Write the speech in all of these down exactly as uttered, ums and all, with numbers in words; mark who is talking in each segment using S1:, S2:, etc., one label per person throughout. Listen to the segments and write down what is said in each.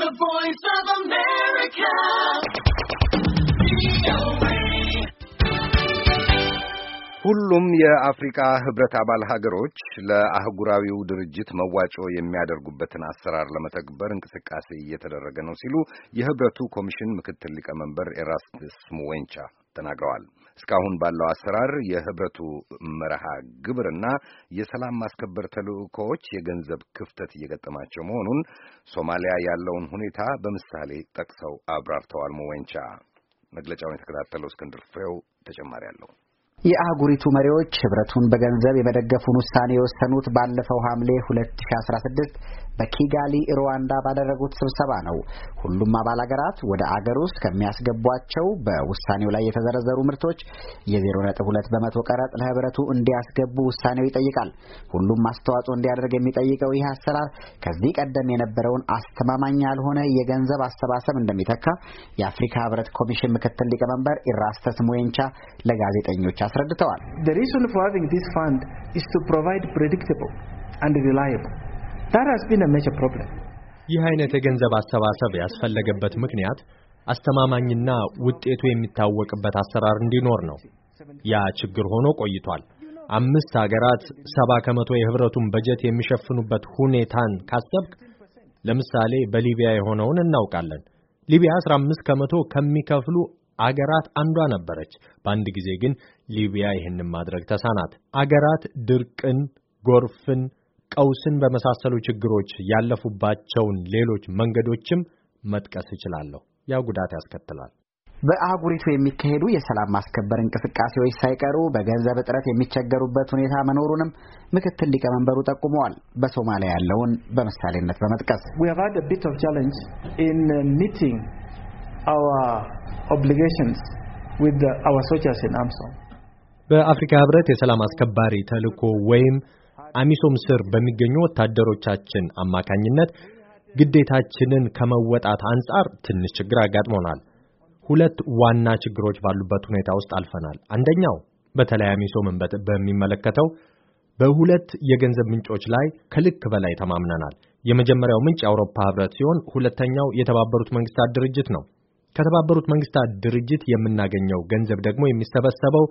S1: The Voice of America.
S2: ሁሉም የአፍሪካ ህብረት አባል ሀገሮች ለአህጉራዊው ድርጅት መዋጮ የሚያደርጉበትን አሰራር ለመተግበር እንቅስቃሴ እየተደረገ ነው ሲሉ የህብረቱ ኮሚሽን ምክትል ሊቀመንበር ኤራስትስ ሙዌንቻ ተናግረዋል። እስካሁን ባለው አሰራር የህብረቱ መርሃ ግብርና የሰላም ማስከበር ተልዕኮዎች የገንዘብ ክፍተት እየገጠማቸው መሆኑን ሶማሊያ ያለውን ሁኔታ በምሳሌ ጠቅሰው አብራርተዋል። ሙዌንቻ መግለጫውን የተከታተለው እስክንድር ፍሬው ተጨማሪ አለው።
S3: የአህጉሪቱ መሪዎች ህብረቱን በገንዘብ የመደገፉን ውሳኔ የወሰኑት ባለፈው ሐምሌ ሁለት ሺህ አስራ ስድስት በኪጋሊ ሩዋንዳ ባደረጉት ስብሰባ ነው። ሁሉም አባል ሀገራት ወደ አገር ውስጥ ከሚያስገቧቸው በውሳኔው ላይ የተዘረዘሩ ምርቶች የዜሮ ነጥብ ሁለት በመቶ ቀረጥ ለህብረቱ እንዲያስገቡ ውሳኔው ይጠይቃል። ሁሉም አስተዋጽኦ እንዲያደርግ የሚጠይቀው ይህ አሰራር ከዚህ ቀደም የነበረውን አስተማማኝ ያልሆነ የገንዘብ አሰባሰብ እንደሚተካ የአፍሪካ ህብረት ኮሚሽን ምክትል ሊቀመንበር ኤራስተስ ሙዌንቻ ለጋዜጠኞች አስረድተዋል።
S4: The reason for having this fund is to provide predictable and reliable. That has been a major problem.
S5: ይህ አይነት የገንዘብ አሰባሰብ ያስፈለገበት ምክንያት አስተማማኝና ውጤቱ የሚታወቅበት አሰራር እንዲኖር ነው። ያ ችግር ሆኖ ቆይቷል። አምስት ሀገራት ሰባ ከመቶ የህብረቱን በጀት የሚሸፍኑበት ሁኔታን ካሰብክ ለምሳሌ በሊቢያ የሆነውን እናውቃለን። ሊቢያ አስራ አምስት ከመቶ ከሚከፍሉ አገራት አንዷ ነበረች። በአንድ ጊዜ ግን ሊቢያ ይህንን ማድረግ ተሳናት። አገራት ድርቅን፣ ጎርፍን፣ ቀውስን በመሳሰሉ ችግሮች ያለፉባቸውን ሌሎች መንገዶችም መጥቀስ እችላለሁ። ያ ጉዳት ያስከትላል።
S3: በአህጉሪቱ የሚካሄዱ የሰላም ማስከበር እንቅስቃሴዎች ሳይቀሩ በገንዘብ እጥረት የሚቸገሩበት ሁኔታ መኖሩንም ምክትል ሊቀመንበሩ ጠቁመዋል። በሶማሊያ ያለውን በምሳሌነት በመጥቀስ
S4: We have had a bit of challenge in meeting our obligations with the, our soldiers in AMISOM.
S5: በአፍሪካ ህብረት የሰላም አስከባሪ ተልዕኮ ወይም አሚሶም ስር በሚገኙ ወታደሮቻችን አማካኝነት ግዴታችንን ከመወጣት አንጻር ትንሽ ችግር አጋጥሞናል። ሁለት ዋና ችግሮች ባሉበት ሁኔታ ውስጥ አልፈናል። አንደኛው በተለይ አሚሶምን በሚመለከተው በሁለት የገንዘብ ምንጮች ላይ ከልክ በላይ ተማምነናል። የመጀመሪያው ምንጭ የአውሮፓ ህብረት ሲሆን ሁለተኛው የተባበሩት መንግስታት ድርጅት ነው። ከተባበሩት መንግስታት ድርጅት የምናገኘው ገንዘብ ደግሞ የሚሰበሰበው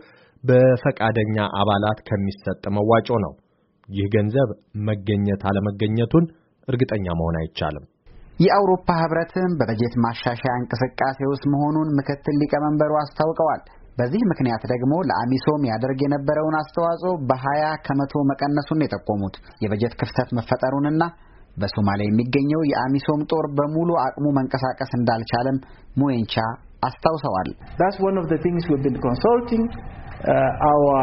S5: በፈቃደኛ አባላት ከሚሰጥ መዋጮ ነው። ይህ ገንዘብ መገኘት አለመገኘቱን እርግጠኛ መሆን አይቻልም።
S3: የአውሮፓ ህብረትም በበጀት ማሻሻያ እንቅስቃሴ ውስጥ መሆኑን ምክትል ሊቀመንበሩ አስታውቀዋል። በዚህ ምክንያት ደግሞ ለአሚሶም ያደርግ የነበረውን አስተዋጽኦ በሀያ ከመቶ መቀነሱን የጠቆሙት የበጀት ክፍተት መፈጠሩንና በሶማሊያ የሚገኘው የአሚሶም ጦር በሙሉ አቅሙ መንቀሳቀስ እንዳልቻለም ሙዌንቻ አስታውሰዋል።
S4: That's one of the things we've been consulting uh, our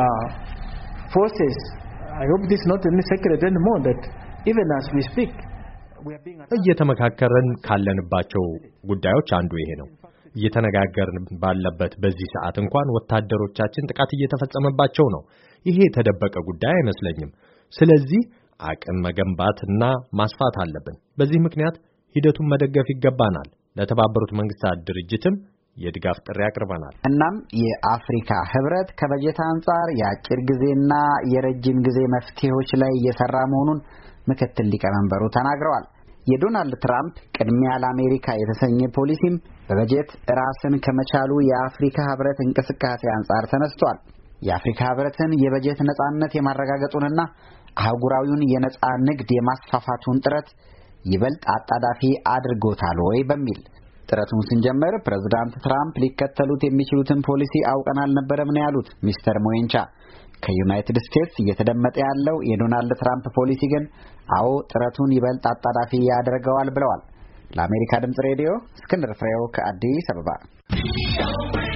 S4: forces. I hope this is not any secret anymore that even as we speak we are being
S5: እየተመካከረን ካለንባቸው ጉዳዮች አንዱ ይሄ ነው። እየተነጋገርን ባለበት በዚህ ሰዓት እንኳን ወታደሮቻችን ጥቃት እየተፈጸመባቸው ነው። ይሄ የተደበቀ ጉዳይ አይመስለኝም። ስለዚህ አቅም መገንባትና ማስፋት አለብን። በዚህ ምክንያት ሂደቱን መደገፍ ይገባናል። ለተባበሩት መንግስታት ድርጅትም የድጋፍ ጥሪ አቅርበናል።
S3: እናም የአፍሪካ ህብረት ከበጀት አንጻር የአጭር ጊዜና የረጅም ጊዜ መፍትሄዎች ላይ እየሰራ መሆኑን ምክትል ሊቀመንበሩ ተናግረዋል። የዶናልድ ትራምፕ ቅድሚያ ለአሜሪካ የተሰኘ ፖሊሲም በበጀት ራስን ከመቻሉ የአፍሪካ ህብረት እንቅስቃሴ አንጻር ተነስቷል። የአፍሪካ ህብረትን የበጀት ነጻነት የማረጋገጡንና አህጉራዊውን የነጻ ንግድ የማስፋፋቱን ጥረት ይበልጥ አጣዳፊ አድርጎታል ወይ በሚል ጥረቱን ስንጀምር ፕሬዝዳንት ትራምፕ ሊከተሉት የሚችሉትን ፖሊሲ አውቀን አልነበረም ነው ያሉት ሚስተር ሙዌንቻ። ከዩናይትድ ስቴትስ እየተደመጠ ያለው የዶናልድ ትራምፕ ፖሊሲ ግን አዎ ጥረቱን ይበልጥ አጣዳፊ ያደርገዋል ብለዋል። ለአሜሪካ ድምጽ ሬዲዮ እስክንድር ፍሬው ከአዲስ አበባ